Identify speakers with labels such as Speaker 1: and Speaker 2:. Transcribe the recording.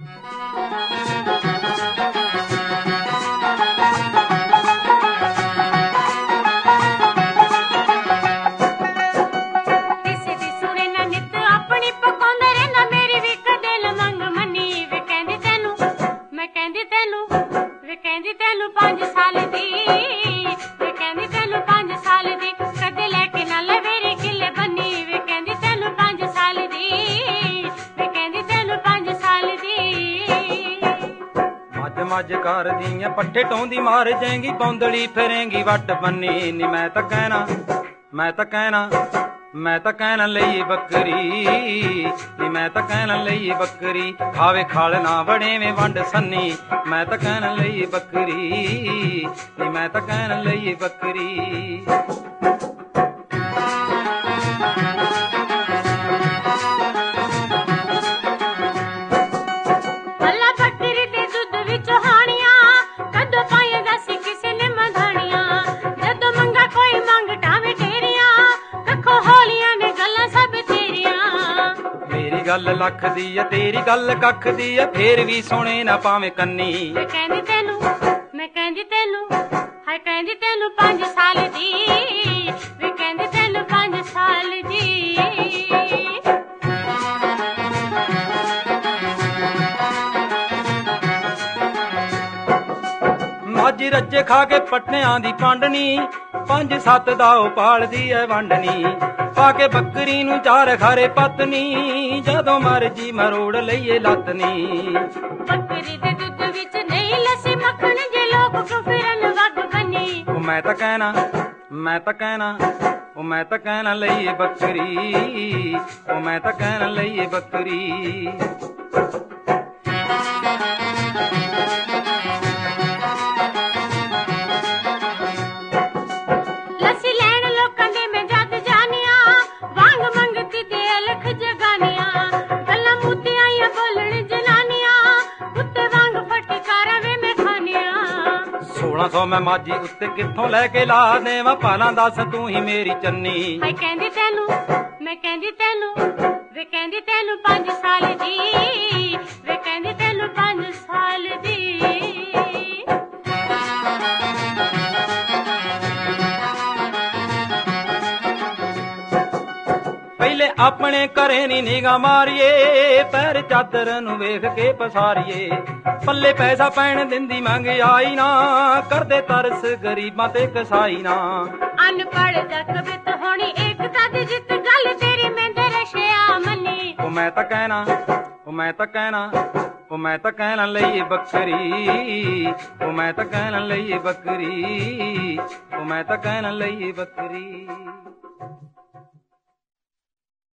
Speaker 1: मज कर दी पट्ठे टोंदी मार जाएंगी बौंदड़ी फिरेंगी वट बन्नी नी मैं तो कहना लई बकरी नी मैं तो कहना लई बकरी खावे खाल ना बड़े में वंड सन्नी मैं तो कहना लई बकरी नी मैं तो कहना लई बकरी। गल लख दी है तेरी गल कख दी है फेर भी सुने ना पावे कन्नी मैं कहंदी तेनू हाय कहंदी तेनू 5 साल दी मैं कहंदी तेनू 5 साल दी। मज रज्जे खा के पटनियां दी पांडनी 5-7 दा पाल दी है वंडनी पाके बकरी नू 4 खारे पत्नी जदों मर्जी मरोड़ लईए लतनी बकरी दे दुध विच नहीं लस्सी मक्खन जे लोग को फिरन वग बनी मैं तो कहना लईए बकरी मैं तो कहना लईए बकरी। सो मैं माझी उत्ते कित्थों लैके ला देवां पाला दस तू ही मेरी चन्नी मैं कहंदी तेनू वे कहंदी तेनू 5 साल दी वे कहंदी तेनू 5 साल दी। पहले अपने घरे नी निगाह मारिए पैर चादर नू वेख के पसारिए पल्ले पैसा पैण दिंदी महंगाई ना करदे तरस गरीबां ते कसाई ना अनपढ़ जग बित होनी एकता दी जित गल तेरी में दरशिया मनी मैं तो कहना लईए बकरी मैं तो कहना लईए बकरी मैं तो कहना लईए बकरी।